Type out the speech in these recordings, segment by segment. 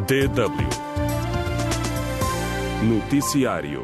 DW Noticiário.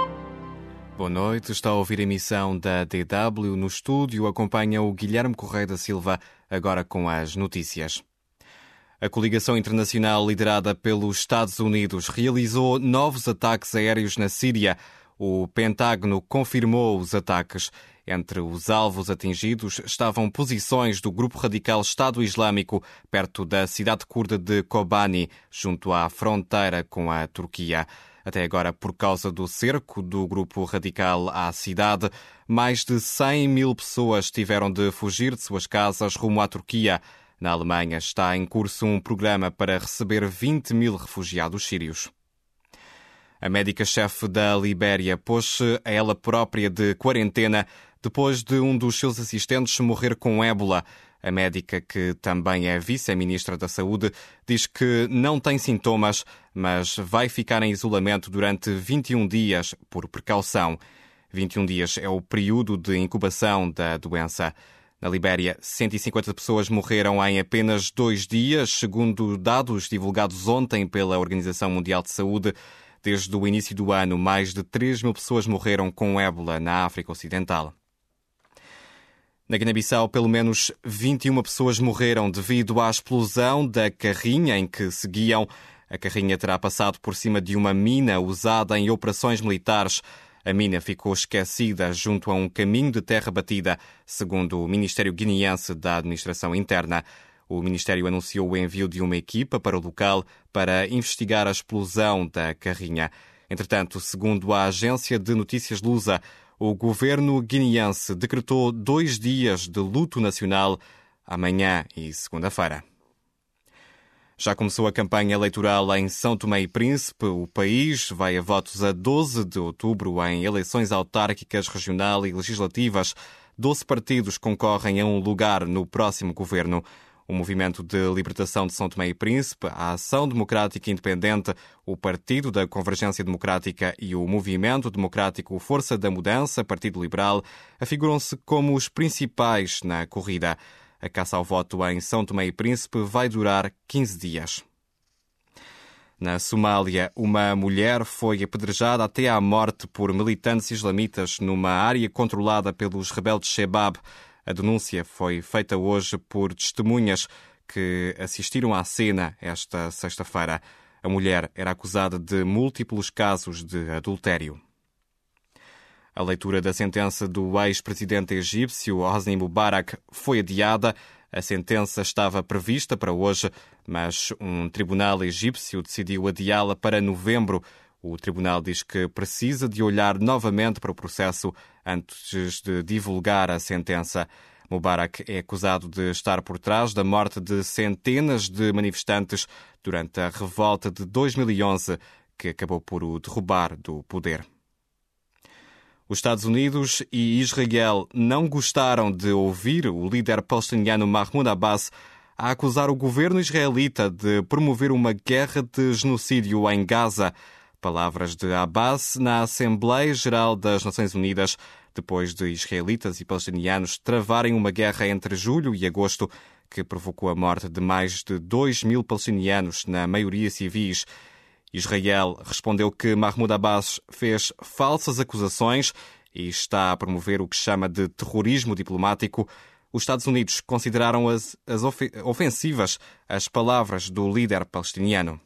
Boa noite, está a ouvir a emissão da DW. No estúdio acompanha o Guilherme Correia da Silva, agora com as notícias. A coligação internacional liderada pelos Estados Unidos realizou novos ataques aéreos na Síria. O Pentágono confirmou os ataques. Entre os alvos atingidos estavam posições do grupo radical Estado Islâmico perto da cidade curda de Kobani, junto à fronteira com a Turquia. Até agora, por causa do cerco do grupo radical à cidade, mais de 100 mil pessoas tiveram de fugir de suas casas rumo à Turquia. Na Alemanha está em curso um programa para receber 20 mil refugiados sírios. A médica-chefe da Libéria pôs-se a ela própria de quarentena depois de um dos seus assistentes morrer com ébola. A médica, que também é vice-ministra da Saúde, diz que não tem sintomas, mas vai ficar em isolamento durante 21 dias, por precaução. 21 dias é o período de incubação da doença. Na Libéria, 150 pessoas morreram em apenas 2 dias, segundo dados divulgados ontem pela Organização Mundial de Saúde. Desde o início do ano, mais de 3 mil pessoas morreram com ébola na África Ocidental. Na Guiné-Bissau, pelo menos 21 pessoas morreram devido à explosão da carrinha em que seguiam. A carrinha terá passado por cima de uma mina usada em operações militares. A mina ficou esquecida junto a um caminho de terra batida, segundo o Ministério Guineense da Administração Interna. O Ministério anunciou o envio de uma equipa para o local para investigar a explosão da carrinha. Entretanto, segundo a agência de notícias Lusa, o governo guineense decretou 2 dias de luto nacional, amanhã e segunda-feira. Já começou a campanha eleitoral em São Tomé e Príncipe. O país vai a votos a 12 de outubro em eleições autárquicas, regional e legislativas. 12 partidos concorrem a um lugar no próximo governo. O Movimento de Libertação de São Tomé e Príncipe, a Ação Democrática Independente, o Partido da Convergência Democrática e o Movimento Democrático Força da Mudança, Partido Liberal, afiguram-se como os principais na corrida. A caça ao voto em São Tomé e Príncipe vai durar 15 dias. Na Somália, uma mulher foi apedrejada até à morte por militantes islamitas numa área controlada pelos rebeldes Shebab. A denúncia foi feita hoje por testemunhas que assistiram à cena esta sexta-feira. A mulher era acusada de múltiplos casos de adultério. A leitura da sentença do ex-presidente egípcio Hosni Mubarak foi adiada. A sentença estava prevista para hoje, mas um tribunal egípcio decidiu adiá-la para novembro. O tribunal diz que precisa de olhar novamente para o processo antes de divulgar a sentença. Mubarak é acusado de estar por trás da morte de centenas de manifestantes durante a revolta de 2011, que acabou por o derrubar do poder. Os Estados Unidos e Israel não gostaram de ouvir o líder palestiniano Mahmoud Abbas a acusar o governo israelita de promover uma guerra de genocídio em Gaza. Palavras de Abbas na Assembleia Geral das Nações Unidas, depois de israelitas e palestinianos travarem uma guerra entre julho e agosto que provocou a morte de mais de 2 mil palestinianos, na maioria civis. Israel respondeu que Mahmoud Abbas fez falsas acusações e está a promover o que chama de terrorismo diplomático. Os Estados Unidos consideraram as ofensivas as palavras do líder palestiniano.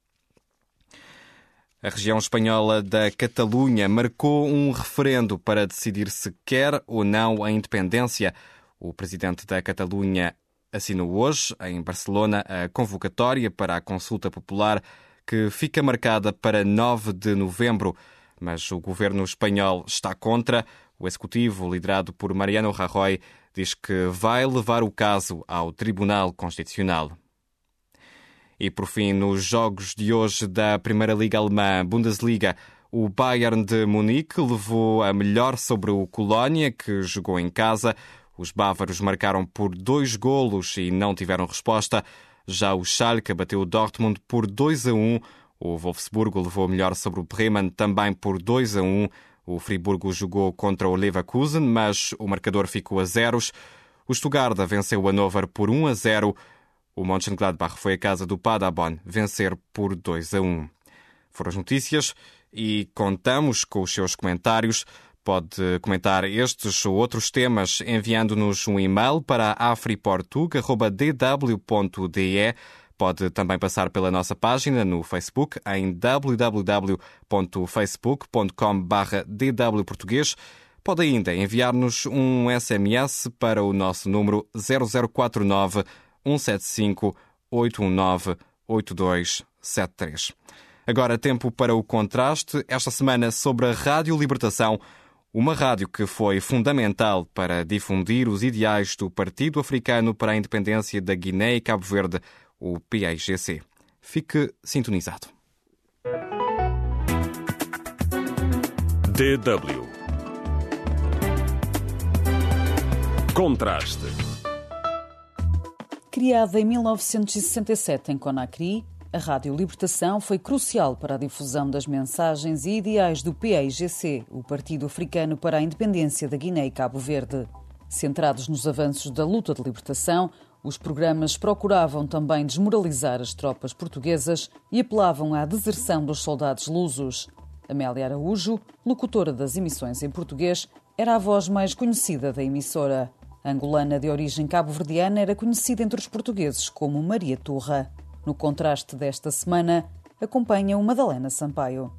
A região espanhola da Catalunha marcou um referendo para decidir se quer ou não a independência. O presidente da Catalunha assinou hoje, em Barcelona, a convocatória para a consulta popular, que fica marcada para 9 de novembro. Mas o governo espanhol está contra. O executivo, liderado por Mariano Rajoy, diz que vai levar o caso ao Tribunal Constitucional. E, por fim, nos jogos de hoje da Primeira Liga Alemã, Bundesliga, o Bayern de Munique levou a melhor sobre o Colónia, que jogou em casa. Os bávaros marcaram por 2 golos e não tiveram resposta. Já o Schalke bateu o Dortmund por 2-1. O Wolfsburgo levou a melhor sobre o Bremen, também por 2-1. O Friburgo jogou contra o Leverkusen, mas o marcador ficou a 0. O Stuttgart venceu o Hannover por 1-0. O Mönchengladbach foi à casa do Paderborn vencer por 2-1. Foram as notícias e contamos com os seus comentários. Pode comentar estes ou outros temas enviando-nos um e-mail para afriportug@dw.de. Pode também passar pela nossa página no Facebook em www.facebook.com/dwportuguês. Pode ainda enviar-nos um SMS para o nosso número 0049 175 819 8273. Agora tempo para o contraste. Esta semana sobre a Rádio Libertação, uma rádio que foi fundamental para difundir os ideais do Partido Africano para a Independência da Guiné e Cabo Verde, o PAIGC. Fique sintonizado. DW Contraste. Criada em 1967 em Conakry, a Rádio Libertação foi crucial para a difusão das mensagens e ideais do PAIGC, o Partido Africano para a Independência da Guiné e Cabo Verde. Centrados nos avanços da luta de libertação, os programas procuravam também desmoralizar as tropas portuguesas e apelavam à deserção dos soldados lusos. Amélia Araújo, locutora das emissões em português, era a voz mais conhecida da emissora. A angolana de origem cabo-verdiana era conhecida entre os portugueses como Maria Turra. No contraste desta semana, acompanha o Madalena Sampaio.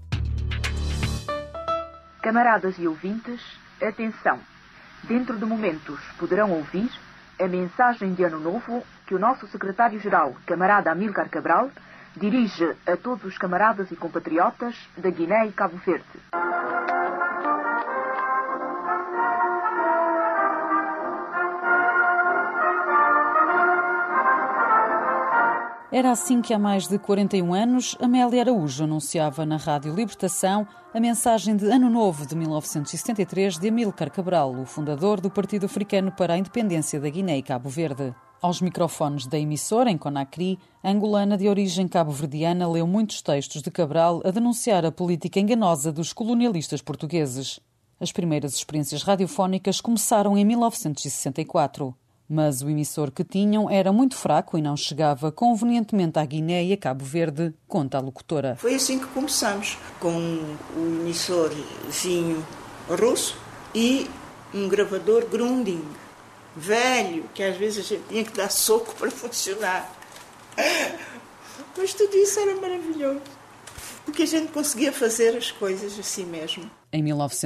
Camaradas e ouvintes, atenção! Dentro de momentos poderão ouvir a mensagem de Ano Novo que o nosso secretário-geral, camarada Amílcar Cabral, dirige a todos os camaradas e compatriotas da Guiné e Cabo Verde. Era assim que há mais de 41 anos, Amélia Araújo anunciava na Rádio Libertação a mensagem de Ano Novo de 1973 de Amílcar Cabral, o fundador do Partido Africano para a Independência da Guiné e Cabo Verde. Aos microfones da emissora, em Conakry, a angolana de origem cabo-verdiana leu muitos textos de Cabral a denunciar a política enganosa dos colonialistas portugueses. As primeiras experiências radiofónicas começaram em 1964. Mas o emissor que tinham era muito fraco e não chegava convenientemente à Guiné e a Cabo Verde, conta a locutora. Foi assim que começamos, com um emissorzinho russo e um gravador Grunding, velho, que às vezes a gente tinha que dar soco para funcionar. Mas tudo isso era maravilhoso, porque a gente conseguia fazer as coisas assim mesmo. Em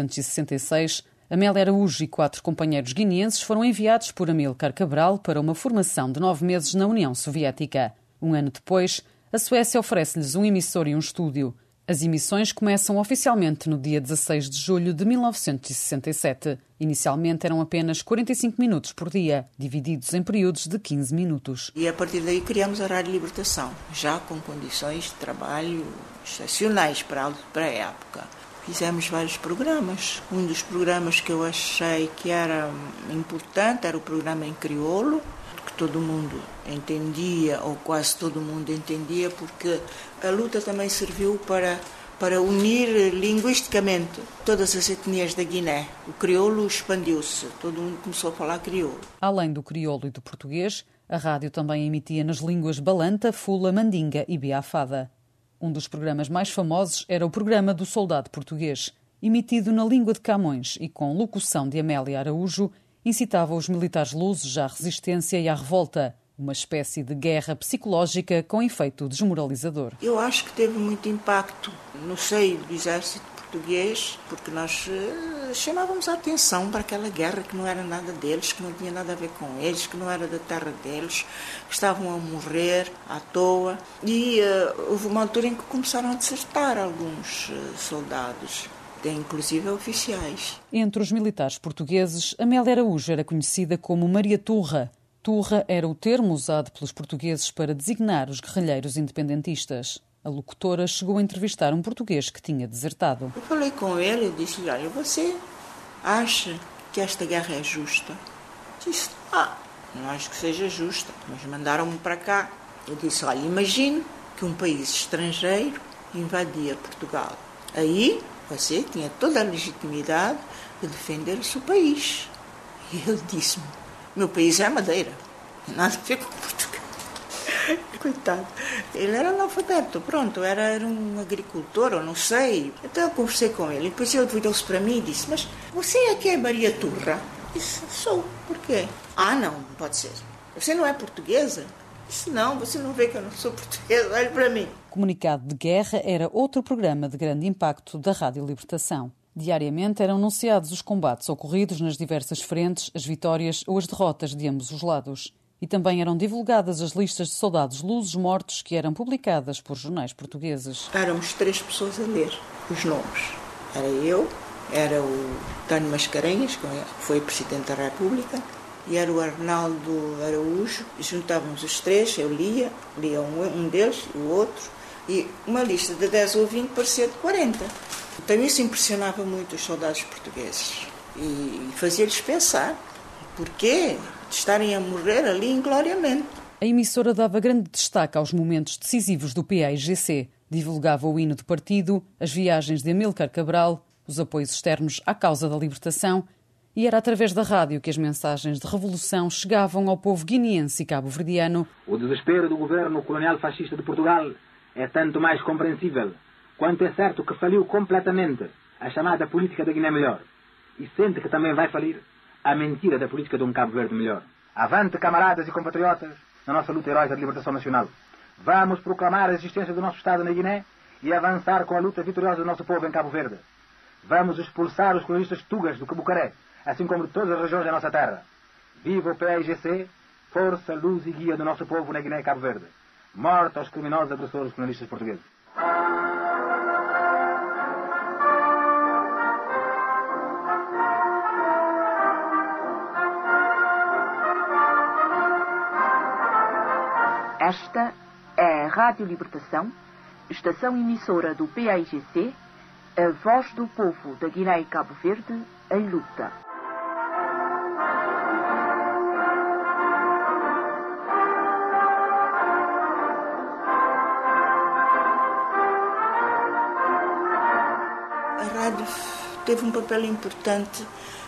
1966, Amélia Araújo e 4 companheiros guineenses foram enviados por Amílcar Cabral para uma formação de 9 meses na União Soviética. Um ano depois, a Suécia oferece-lhes um emissor e um estúdio. As emissões começam oficialmente no dia 16 de julho de 1967. Inicialmente eram apenas 45 minutos por dia, divididos em períodos de 15 minutos. E a partir daí criamos a Rádio Libertação, já com condições de trabalho excepcionais para a época. Fizemos vários programas. Um dos programas que eu achei que era importante era o programa em crioulo, que todo mundo entendia, ou quase todo mundo entendia, porque a luta também serviu para unir linguisticamente todas as etnias da Guiné. O crioulo expandiu-se, todo mundo começou a falar crioulo. Além do crioulo e do português, a rádio também emitia nas línguas balanta, fula, mandinga e biafada. Um dos programas mais famosos era o programa do Soldado Português, emitido na língua de Camões e com locução de Amélia Araújo, incitava os militares lusos à resistência e à revolta, uma espécie de guerra psicológica com efeito desmoralizador. Eu acho que teve muito impacto no seio do exército português, porque nós chamávamos a atenção para aquela guerra que não era nada deles, que não tinha nada a ver com eles, que não era da terra deles, que estavam a morrer à toa. E houve uma altura em que começaram a desertar alguns soldados, inclusive oficiais. Entre os militares portugueses, Amélia Araújo era conhecida como Maria Turra. Turra era o termo usado pelos portugueses para designar os guerrilheiros independentistas. A locutora chegou a entrevistar um português que tinha desertado. Eu falei com ele e disse-lhe, olha, você acha que esta guerra é justa? Disse, não acho que seja justa, mas mandaram-me para cá. Eu disse, olha, imagine que um país estrangeiro invadia Portugal. Aí você tinha toda a legitimidade de defender o seu país. E ele disse-me, meu país é a Madeira, não tem nada a ver com Portugal. Coitado. Ele era analfabeto, pronto, era um agricultor, ou não sei. Então eu conversei com ele, e depois ele virou-se para mim e disse: mas você é que é Maria Turra? Eu disse: sou. Por quê? Ah, não pode ser. Você não é portuguesa? Eu disse: não, você não vê que eu não sou portuguesa, olhe para mim. Comunicado de Guerra era outro programa de grande impacto da Rádio Libertação. Diariamente eram anunciados os combates ocorridos nas diversas frentes, as vitórias ou as derrotas de ambos os lados. E também eram divulgadas as listas de soldados lusos mortos que eram publicadas por jornais portugueses. Éramos 3 pessoas a ler os nomes. Era eu, era o Tânio Mascarenhas, que foi Presidente da República, e era o Arnaldo Araújo. Juntávamos os 3, eu lia um deles e o outro, e uma lista de 10 ou 20 parecia de 40. Então isso impressionava muito os soldados portugueses e fazia-lhes pensar porquê de estarem a morrer ali ingloriamente. A emissora dava grande destaque aos momentos decisivos do PAIGC. Divulgava o hino do partido, as viagens de Amílcar Cabral, os apoios externos à causa da libertação, e era através da rádio que as mensagens de revolução chegavam ao povo guineense e cabo-verdiano. O desespero do governo colonial fascista de Portugal é tanto mais compreensível quanto é certo que faliu completamente a chamada política da Guiné Melhor e sente que também vai falir a mentira da política de um Cabo Verde melhor. Avante, camaradas e compatriotas, na nossa luta heróica de libertação nacional. Vamos proclamar a existência do nosso Estado na Guiné e avançar com a luta vitoriosa do nosso povo em Cabo Verde. Vamos expulsar os colonistas tugas do Cabucaré, assim como de todas as regiões da nossa terra. Viva o PAIGC, força, luz e guia do nosso povo na Guiné e Cabo Verde. Morte aos criminosos agressores colonialistas portugueses. Esta é a Rádio Libertação, estação emissora do PAIGC, a voz do povo da Guiné e Cabo Verde em luta. A rádio teve um papel importante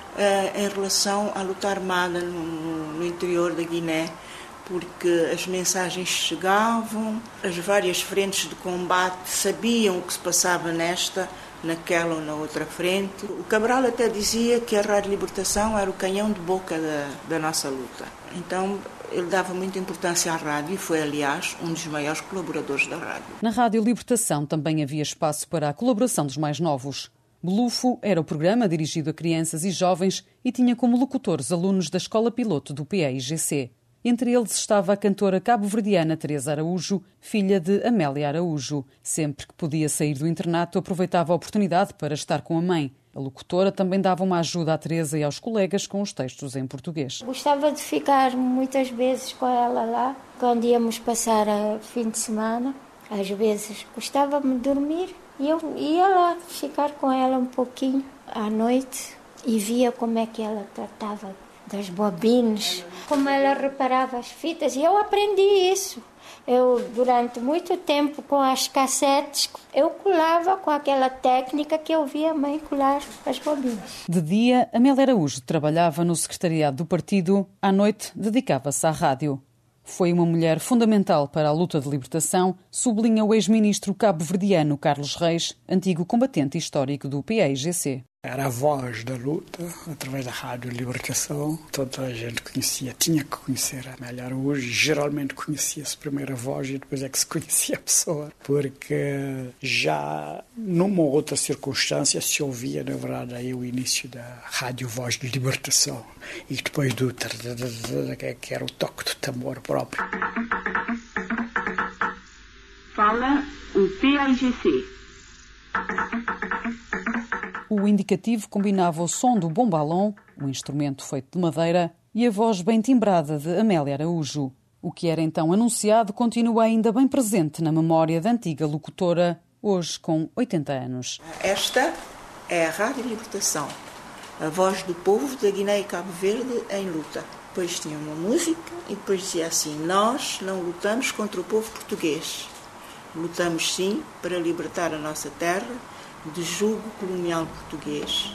em relação à luta armada no interior da Guiné, porque as mensagens chegavam, as várias frentes de combate sabiam o que se passava nesta, naquela ou na outra frente. O Cabral até dizia que a Rádio Libertação era o canhão de boca da nossa luta. Então ele dava muita importância à rádio e foi, aliás, um dos maiores colaboradores da rádio. Na Rádio Libertação também havia espaço para a colaboração dos mais novos. Belufo era o programa dirigido a crianças e jovens e tinha como locutores alunos da Escola Piloto do PAIGC. Entre eles estava a cantora cabo-verdiana Teresa Araújo, filha de Amélia Araújo. Sempre que podia sair do internato, aproveitava a oportunidade para estar com a mãe. A locutora também dava uma ajuda à Teresa e aos colegas com os textos em português. Gostava de ficar muitas vezes com ela lá, quando íamos passar a fim de semana. Às vezes gostava-me de dormir e eu ia lá ficar com ela um pouquinho à noite e via como é que ela tratava das bobines, como ela reparava as fitas, e eu aprendi isso. Eu, durante muito tempo, com as cassetes, eu colava com aquela técnica que eu via a mãe colar as bobines. De dia, Amélia Araújo trabalhava no secretariado do partido, à noite dedicava-se à rádio. Foi uma mulher fundamental para a luta de libertação, sublinha o ex-ministro cabo-verdiano Carlos Reis, antigo combatente histórico do PAIGC. Era a voz da luta, através da Rádio Libertação. Toda a gente conhecia, tinha que conhecer a Amélia Araújo. Geralmente conhecia-se primeiro a voz e depois é que se conhecia a pessoa. Porque já numa outra circunstância se ouvia, na verdade, aí o início da Rádio Voz de Libertação. E depois do que era o toque do tambor próprio. Fala o PAIGC. O indicativo combinava o som do bombalom, um instrumento feito de madeira, e a voz bem timbrada de Amélia Araújo. O que era então anunciado continua ainda bem presente na memória da antiga locutora, hoje com 80 anos. Esta é a Rádio Libertação, a voz do povo da Guiné e Cabo Verde em luta. Depois tinha uma música e depois dizia assim: nós não lutamos contra o povo português. Lutamos sim para libertar a nossa terra de jugo colonial português.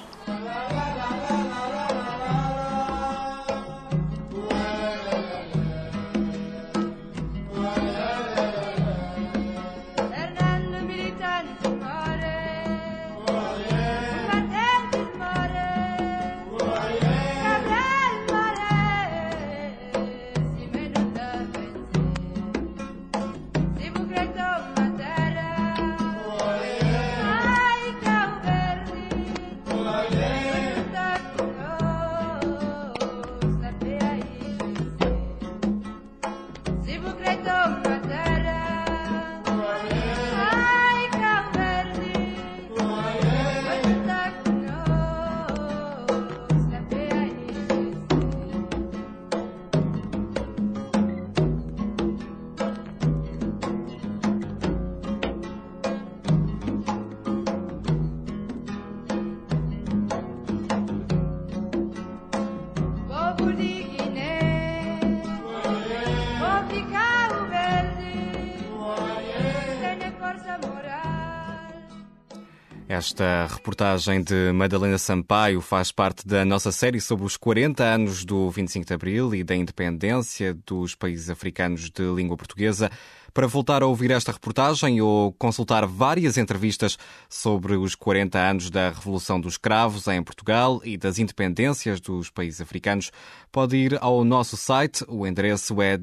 Esta reportagem de Madalena Sampaio faz parte da nossa série sobre os 40 anos do 25 de Abril e da independência dos países africanos de língua portuguesa. Para voltar a ouvir esta reportagem ou consultar várias entrevistas sobre os 40 anos da Revolução dos Cravos em Portugal e das independências dos países africanos, pode ir ao nosso site. O endereço é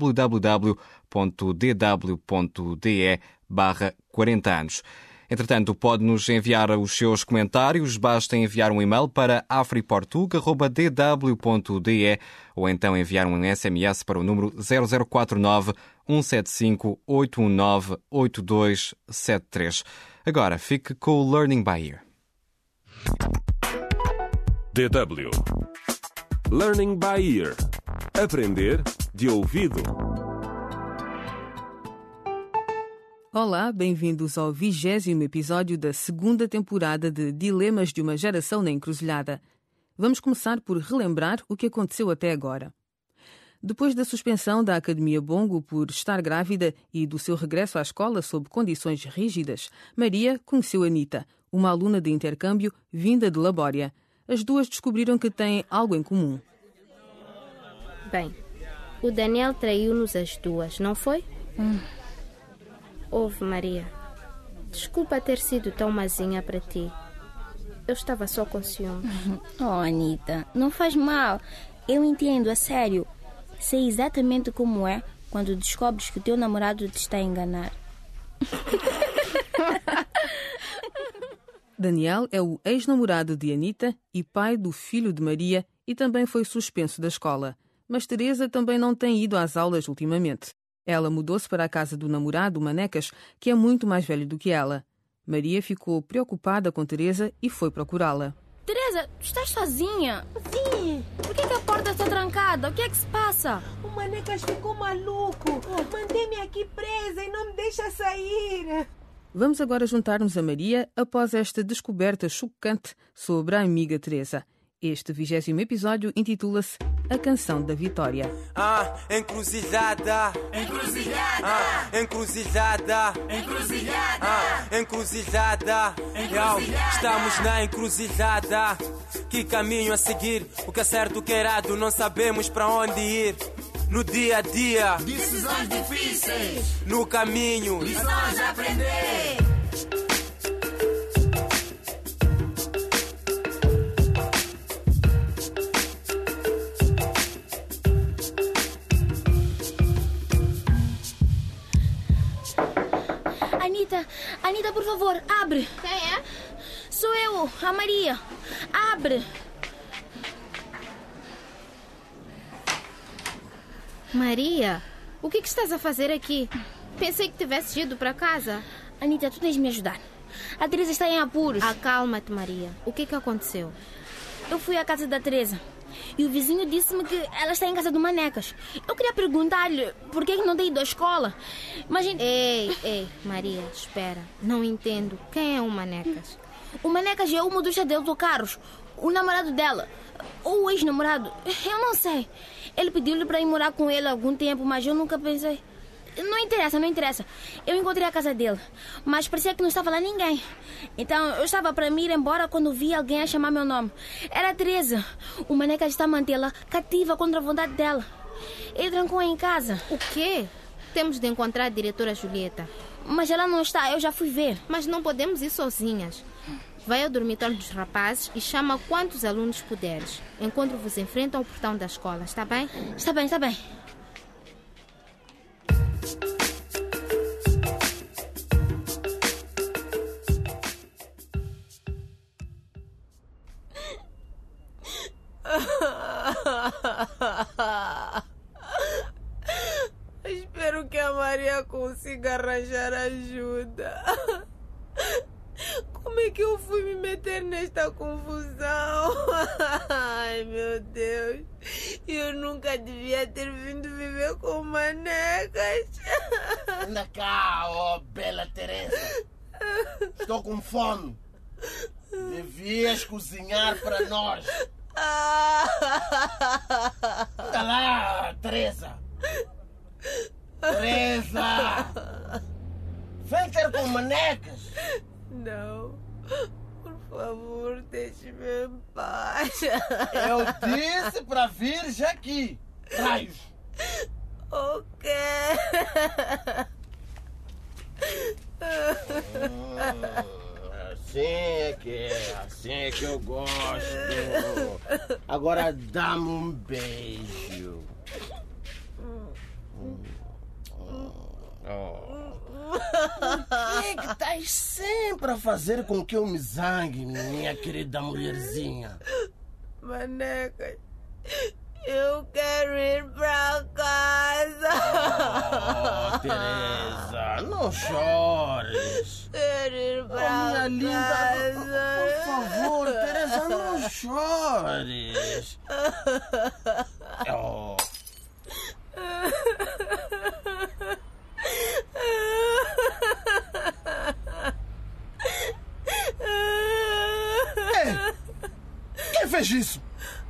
www.dw.de/40 anos. Entretanto, pode-nos enviar os seus comentários. Basta enviar um e-mail para afriportug@dw.de ou então enviar um SMS para o número 0049 175 819 8273. Agora, fique com o Learning by Ear. DW Learning by Ear. Aprender de ouvido. Olá, bem-vindos ao 20º episódio da segunda temporada de Dilemas de uma Geração na Encruzilhada. Vamos começar por relembrar o que aconteceu até agora. Depois da suspensão da Academia Bongo por estar grávida e do seu regresso à escola sob condições rígidas, Maria conheceu Anita, uma aluna de intercâmbio vinda de Labória. As duas descobriram que têm algo em comum. Bem, o Daniel traiu-nos as duas, não foi? Ouve, Maria. Desculpa ter sido tão mazinha para ti. Eu estava só com ciúmes. Oh, Anita, não faz mal. Eu entendo, a sério. Sei exatamente como é quando descobres que o teu namorado te está a enganar. Daniel é o ex-namorado de Anita e pai do filho de Maria e também foi suspenso da escola. Mas Teresa também não tem ido às aulas ultimamente. Ela mudou-se para a casa do namorado, Manecas, que é muito mais velho do que ela. Maria ficou preocupada com Teresa e foi procurá-la. Teresa, tu estás sozinha? Sim. Por que a porta está trancada? O que é que se passa? O Manecas ficou maluco. Mantém-me aqui presa e não me deixa sair. Vamos agora juntar-nos a Maria após esta descoberta chocante sobre a amiga Teresa. Este 20º episódio intitula-se A Canção da Vitória. Encruzilhada. Encruzilhada. Encruzilhada. Encruzilhada. Encruzilhada. Estamos na encruzilhada. Que caminho a seguir? O que é certo, o que é errado? Não sabemos para onde ir. No dia a dia, decisões difíceis. No caminho, lições a aprender. Anita, por favor, abre. Quem é? Sou eu, a Maria. Abre. Maria, o que estás a fazer aqui? Pensei que tivesses ido para casa. Anita, tu tens de me ajudar. A Teresa está em apuros. Acalma-te, Maria. O que aconteceu? Eu fui à casa da Teresa e o vizinho disse-me que ela está em casa do Manecas. Eu queria perguntar-lhe por que não tem ido à escola. Mas... Ei, Maria, espera. Não entendo. Quem é o Manecas? O Manecas é o motorista de autocarros. O namorado dela. Ou o ex-namorado. Eu não sei. Ele pediu-lhe para ir morar com ele há algum tempo, mas eu nunca pensei. Não interessa. Eu encontrei a casa dele, mas parecia que não estava lá ninguém. Então eu estava para me ir embora quando vi alguém a chamar meu nome. Era a Teresa. O Manecas está a mantê-la cativa contra a vontade dela. Ele trancou-a em casa. O quê? Temos de encontrar a diretora Julieta. Mas ela não está, eu já fui ver. Mas não podemos ir sozinhas. Vai ao dormitório dos rapazes e chama quantos alunos puderes. Encontro-vos em frente ao portão da escola, está bem? Está bem. Espero que Maria consiga arranjar ajuda. Como é que eu fui me meter nesta confusão? Ai, meu Deus. Eu nunca devia ter vindo viver com manecas. Anda cá, oh bela Teresa. Estou com fome. Devias cozinhar para nós. Anda lá, Teresa. Teresa. Vem ter com manecas. Não. Por favor, deixe-me em paz. Eu disse para vir aqui. Raios. Ok. Assim é que eu gosto. Agora dá-me um beijo. Por que estás sempre a fazer com que eu me zangue, minha querida mulherzinha? Manecas, eu quero ir para casa. Oh, Teresa, não chores. Quero ir para casa. Por favor, Teresa, não chores. Oh. Ei, quem fez isso?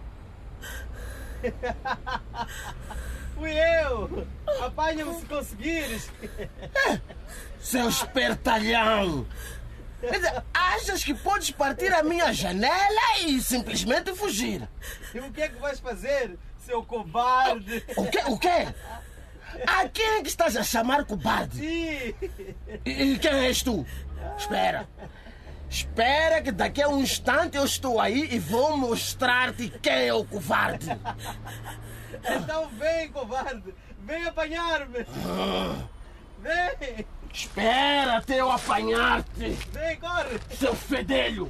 Fui eu! Apanha-me se conseguires! Seu espertalhão! Achas que podes partir a minha janela e simplesmente fugir? E o que é que vais fazer, seu cobarde? O quê? A quem é que estás a chamar cobarde? Sim! E quem és tu? Espera! Espera que daqui a um instante eu estou aí e vou mostrar-te quem é o covarde! Então vem, covarde! Vem apanhar-me! Vem! Espera até eu apanhar-te! Vem, corre! Seu fedelho!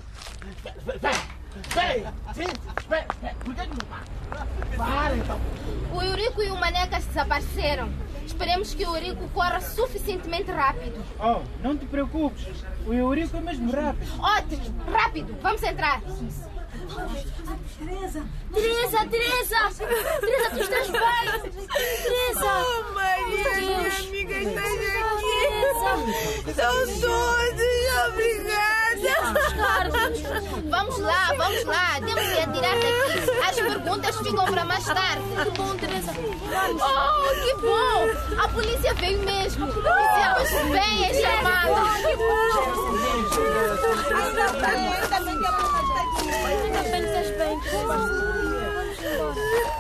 Vem! Sim, espera! Por que não para? Para então! O Eurico e o Manecas desapareceram. Esperemos que o Eurico corra suficientemente rápido. Oh, não te preocupes. O Eurico é mesmo rápido. Ótimo! Rápido! Vamos entrar! Teresa! Teresa, tu estás bem? Teresa! Oh, Maria, minha amiga, estás aqui. São todos, obrigada. Vamos lá. Temos que atirar daqui. As perguntas ficam para mais tarde. Que bom, Teresa. Oh, que bom! A polícia veio mesmo. Fizemos bem a chamada. Ainda bem que ela não está aqui. Ainda bem que estás bem. Vamos embora.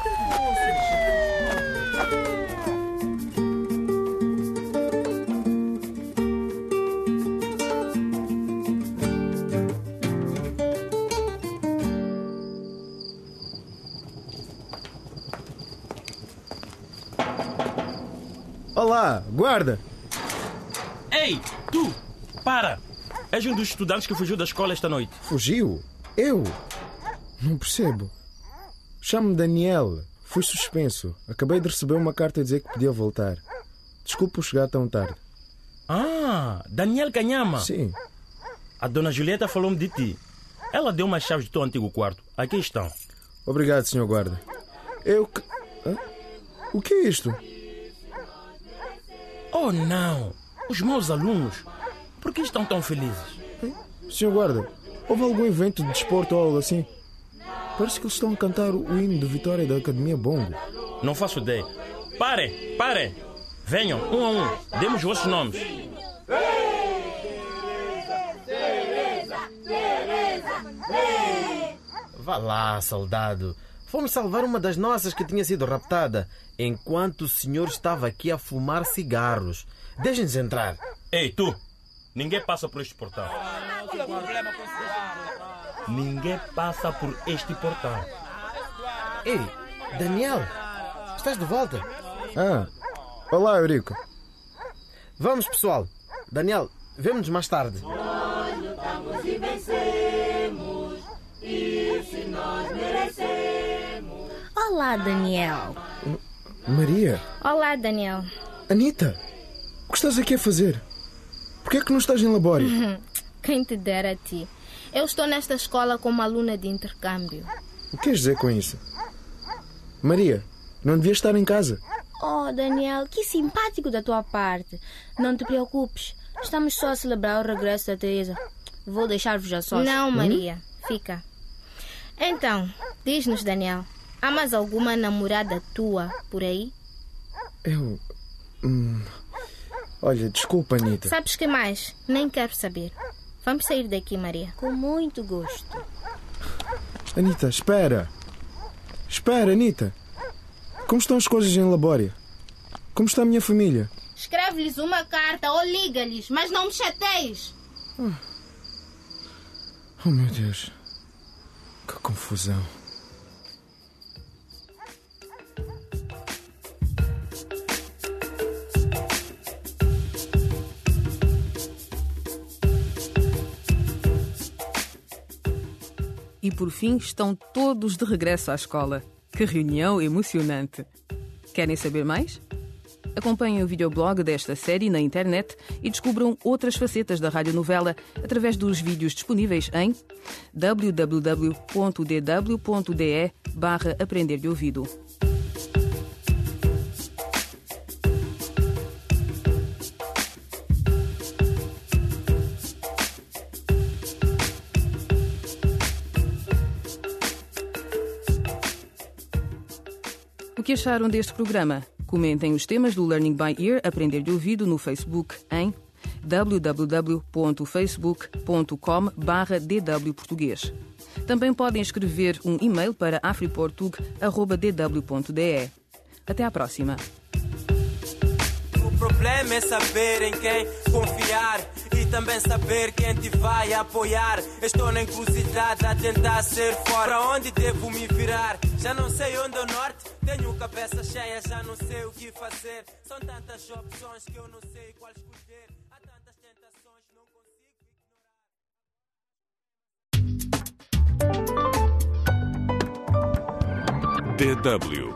Olá, guarda! Ei, tu! Para! És um dos estudantes que fugiu da escola esta noite. Fugiu? Eu? Não percebo. Chamo-me Daniel. Fui suspenso. Acabei de receber uma carta a dizer que podia voltar. Desculpe por chegar tão tarde. Ah, Daniel Canhama. Sim. A dona Julieta falou-me de ti. Ela deu umas chaves do teu antigo quarto. Aqui estão. Obrigado, senhor guarda. Hã? O que é isto? Oh, não! Os meus alunos. Por que estão tão felizes? Senhor guarda, houve algum evento de desporto ou algo assim? Parece que eles estão a cantar o hino de vitória da Academia Bongo. Não faço ideia. Parem! Venham, um a um. Demos os vossos nomes. Vá lá, soldado. Fomos salvar uma das nossas que tinha sido raptada, enquanto o senhor estava aqui a fumar cigarros. Deixem-nos entrar. Ei, tu! Ninguém passa por este portão. Ninguém passa por este portão. Ei, Daniel, estás de volta? Ah, olá, Eurico. Vamos, pessoal. Daniel, vemo-nos mais tarde. Nós lutamos e vencemos, e se nós merecemos. Olá, Daniel. Maria. Olá, Daniel. Anita. estás aqui a fazer? Por que é que não estás em labório? Quem te dera a ti. Eu estou nesta escola como aluna de intercâmbio. O que queres dizer com isso? Maria, não devias estar em casa. Oh, Daniel, que simpático da tua parte. Não te preocupes. Estamos só a celebrar o regresso da Teresa. Vou deixar-vos a sós. Não, Maria. Fica. Então, diz-nos, Daniel. Há mais alguma namorada tua por aí? Eu... Olha, desculpa, Anita. Sabes que mais? Nem quero saber. Vamos sair daqui, Maria. Com muito gosto. Anita, espera. Espera, Anita. Como estão as coisas em Labória? Como está a minha família? Escreve-lhes uma carta ou liga-lhes, mas não me chateis. Oh, meu Deus. Que confusão. E por fim estão todos de regresso à escola. Que reunião emocionante! Querem saber mais? Acompanhem o videoblog desta série na internet e descubram outras facetas da radionovela através dos vídeos disponíveis em www.dw.de/aprender de ouvido. O que acharam deste programa? Comentem os temas do Learning by Ear Aprender de Ouvido no Facebook em www.facebook.com/dwportuguês. Também podem escrever um e-mail para afriportug@dw.de. Até à próxima. O problema é saber em quem confiar e também saber quem te vai apoiar. Estou na encruzilhada a tentar ser fora. Para onde devo me virar? Já não sei onde é o norte. Tenho cabeça cheia, já não sei o que fazer. São tantas opções que eu não sei qual escolher. Há tantas tentações, não consigo DW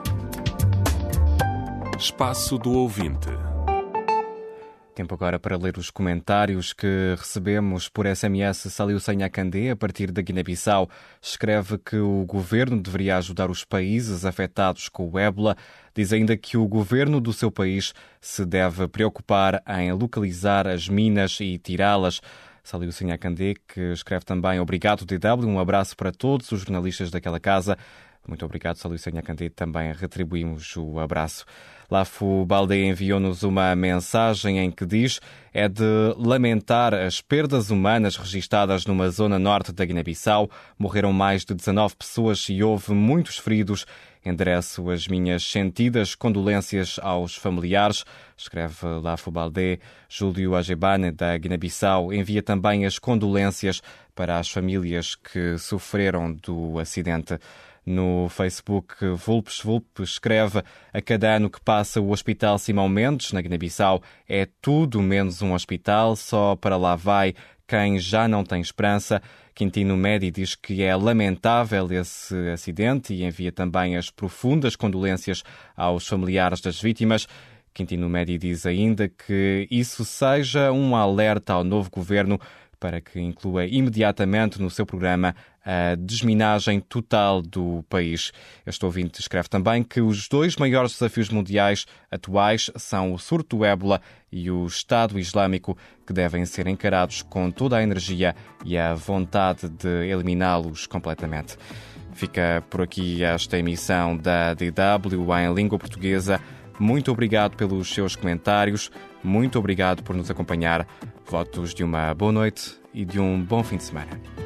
Espaço do Ouvinte. Tempo agora para ler os comentários que recebemos por SMS. Saliu Senha Candé, a partir da Guiné-Bissau, escreve que o governo deveria ajudar os países afetados com o ébola. Diz ainda que o governo do seu país se deve preocupar em localizar as minas e tirá-las. Saliu Senha Candé, que escreve também: obrigado, DW, um abraço para todos os jornalistas daquela casa. Muito obrigado, Saliu Senha Candé, também retribuímos o abraço. Lafo Balde enviou-nos uma mensagem em que diz: é de lamentar as perdas humanas registadas numa zona norte da Guiné-Bissau. Morreram mais de 19 pessoas e houve muitos feridos. Endereço as minhas sentidas condolências aos familiares. Escreve Lafo Balde. Júlio Agebane, da Guiné-Bissau, envia também as condolências para as famílias que sofreram do acidente. No Facebook, Vulpes escreve: a cada ano que passa o Hospital Simão Mendes, na Guiné-Bissau, é tudo menos um hospital, só para lá vai quem já não tem esperança. Quintino Medi diz que é lamentável esse acidente e envia também as profundas condolências aos familiares das vítimas. Quintino Medi diz ainda que isso seja um alerta ao novo governo para que inclua imediatamente no seu programa a desminagem total do país. Este ouvinte escreve também que os dois maiores desafios mundiais atuais são o surto do ébola e o Estado Islâmico, que devem ser encarados com toda a energia e a vontade de eliminá-los completamente. Fica por aqui esta emissão da DW em língua portuguesa. Muito obrigado pelos seus comentários, muito obrigado por nos acompanhar. Votos de uma boa noite e de um bom fim de semana.